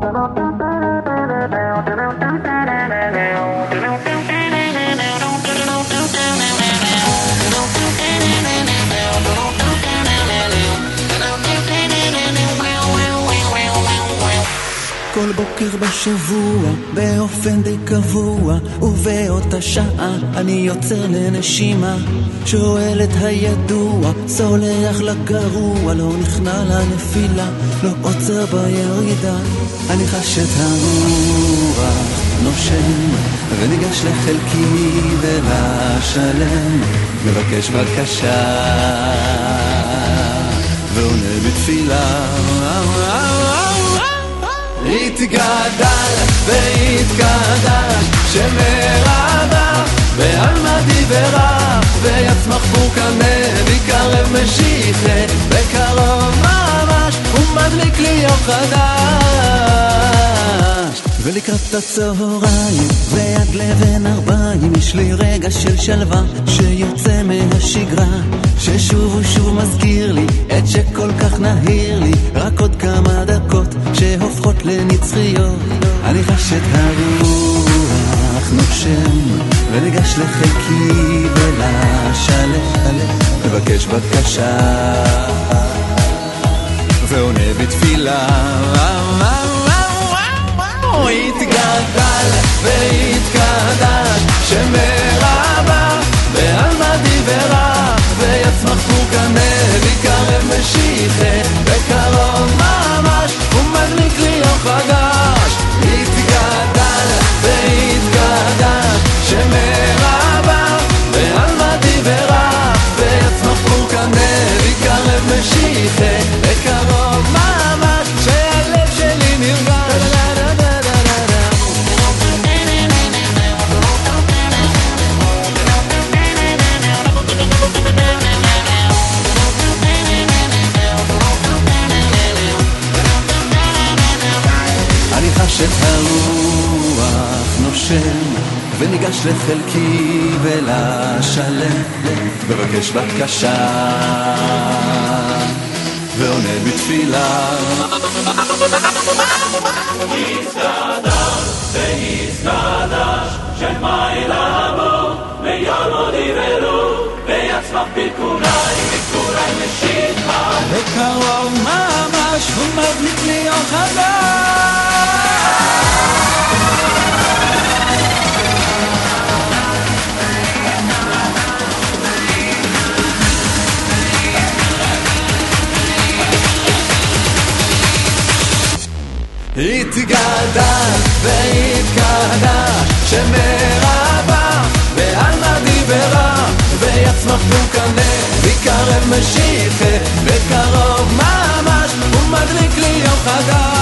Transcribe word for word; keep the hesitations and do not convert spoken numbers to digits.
כל בוקר בשבוע באופן די קבוע ובאותה שעה אני יוצר לנשימה, שואל את הידוע, סולח לגרוע, לא נכנע לנפילה, לא עוצר בירידה. אני חש את הרוח נושם וניגש לחלקי ולשלם, מבקש בקשה ועונה בתפילה. התגדל והתקדש שמרבה בעלמא דיברה, ויצמח בורקנה ויקרב משיחה, בקרוב ממש ומדליק לי אור חדש. ולקראת הצהריים ועד לבן ארבעים יש לי רגע של שלווה שיוצא מהשגרה, ששוב ושוב מזכיר לי את שכל כך נהיר לי, רק עוד כמה דקות שהופכות לנצחיות. אני חש את הרוח נושם וניגש לחלקי ולשלם, מבקש בקשה ועונה בתפילה. התגדל והתקדש שמרבה בעלמא דיברה, ויצמח בורקנה ויקרב משיחה, בקרוב ממש ומדליק לי אור חדש. התגדל והתקדש שמרבה בעלמא דיברה, ויצמח בורקנה ויקרב משיחה, בקרוב ממש שהלב שלי נרגש. את הרוח נושם וניגש לחלקי ולשלם, מבקש בקשה ועונה בתפילה. יסתדר ויסתדש שמיילה בו ויעמוד יבלו ויצמח ביקורי ביקורי משיחה, בקרוב ממש ומדליק לי אור חדש. התגדל והתקדש שמרבה בעלמא דיברה, ויצמח בורקנה ויקרב משיחה, בקרוב ממש ומדליק לי אור חדש.